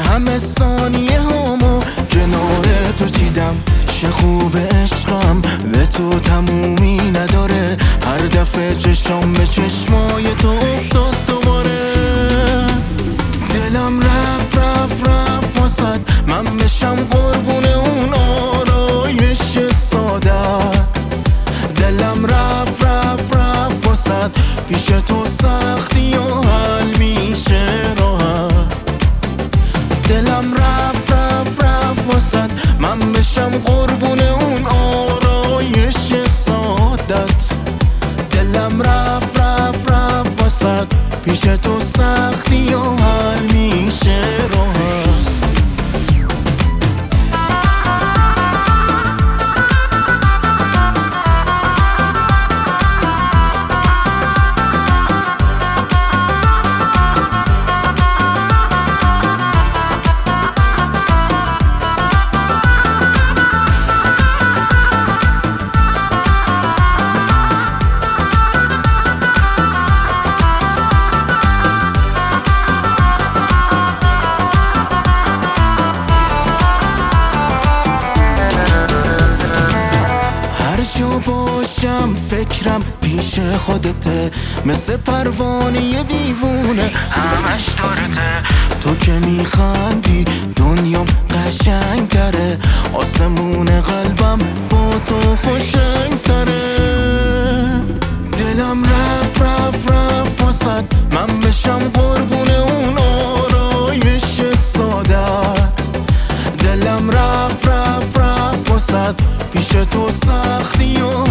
همه ثانیه همو کنار تو چیدم. چه خوب عشقم به تو تمومی نداره، هر دفعه چشم به چشمای تو افتاد دوباره. دلم رفت رفت رفت واسد، من بشم قربون اون آرایش سادت. دلم رفت رفت رفت واسد، پیش تو سختی و حل میشه راحت. دلم رفت رفت رفت واسد، من بشم قربون اون آرایش سادت. دلم رفت رفت رفت واسد، پیش تو سختی و حل میشه راحت. جا باشم فکرم پیش خودته، مثل پروانه دیوونه همش دارته. تو که میخندی دنیام قشنگ تره، آسمون قلبم با تو خوشنگ تره. دلم رفت رفت رفت واسد، من بشم قربون اون آرایش سادت. دلم رفت رفت رفت واسد، پیش تو سختی و